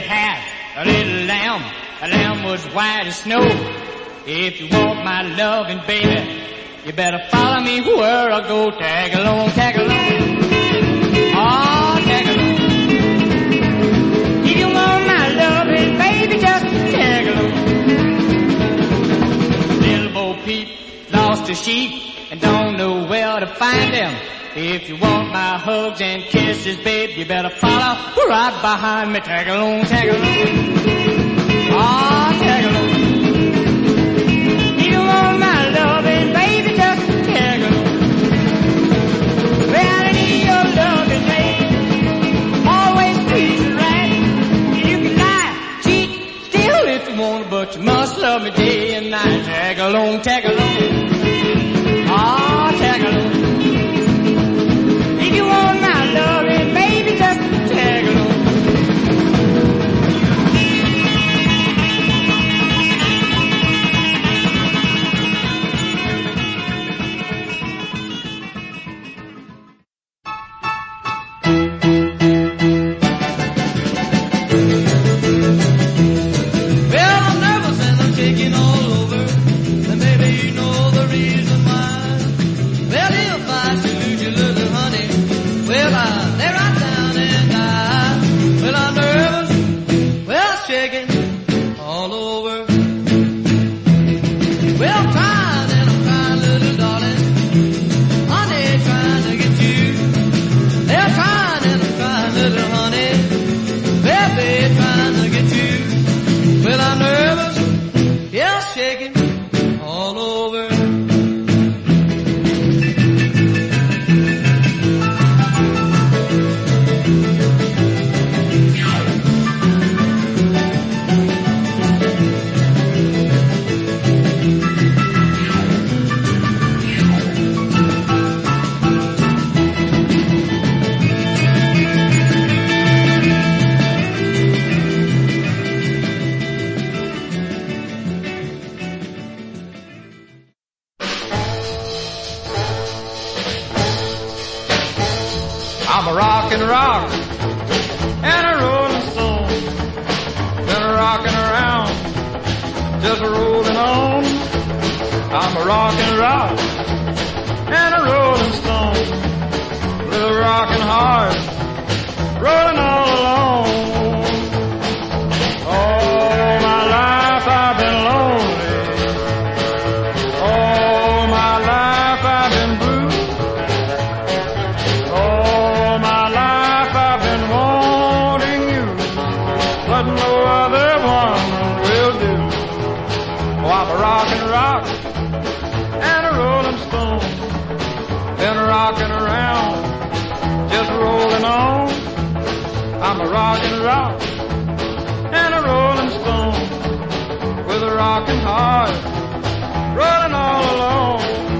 had a little lamb. A lamb was white as snow. If you want my loving, baby, you better follow me where I go. Tag along, tag along. Oh, tag along. If you want my loving, baby, just tag along. Little Bo Peep lost his sheep and don't know where to find them. If you want my hugs and kisses, babe, you better follow right behind me. Tag along, tag along. Oh, tag along. If you want my loving, baby, just tag along. Well, I need your loving, baby. Always treat you right. You can lie, cheat, steal if you want, but you must love me day and night. Tag along, tag along. Oh, tag along. If you want my loving, baby, just tag along. Well, I'm nervous and I'm shaking all over, and maybe you know the reason why. Well, if I should lose you, little honey, well, I'll lay right down and die. Well, I'm nervous, well, I'm shaking all over. Well, I'm crying and I'm crying, little darling, honey, trying to get you. They're crying and I'm crying, little honey, baby, trying to get you. Well, I'm nervous, yeah, I'm shaking all over. I'm a rockin' rock and a rolling stone. Been a rockin' around, just a rolling on. I'm a rockin' rock and a rolling stone. With a rockin' heart, rolling all alone. All my life I've been lonely. All my life I've been blue. But no other one will do. Oh, I'm a rockin' rock and a rolling stone. Been rockin' around, just rolling on. I'm a rockin' rock and a rolling stone. With a rockin' heart, rolling all alone.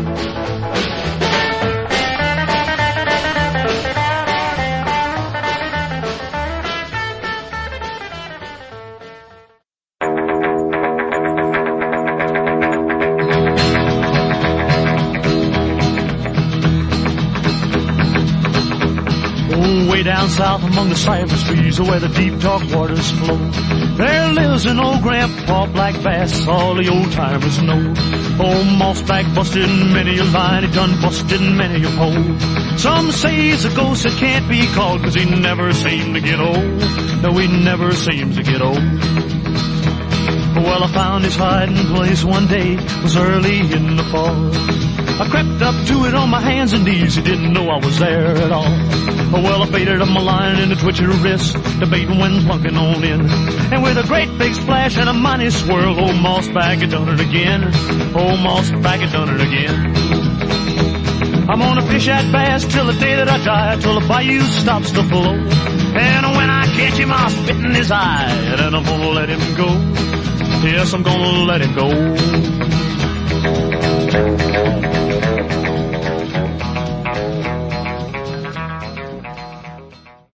Down south among the cypress trees where the deep dark waters flow, there lives an old grandpa black bass all the old timers know. Old mossback busted many a line, he done busted many a pole. Some say he's a ghost that can't be called, 'cause he never seemed to get old. No, he never seems to get old. Well, I found his hiding place one day, it was early in the fall. I crept up to it on my hands and knees, he didn't know I was there at all. Well, I baited up my line in the twitch of the wrist, the baiting wind's plunking on in. And with a great big splash and a mighty swirl, old mossback had done it again. Old mossback had done it again. I'm gonna fish that bass till the day that I die, till the bayou stops to flow. And when I catch him, I'll spit in his eye, and then I'm gonna let him go. Yes, I'm gonna let him go.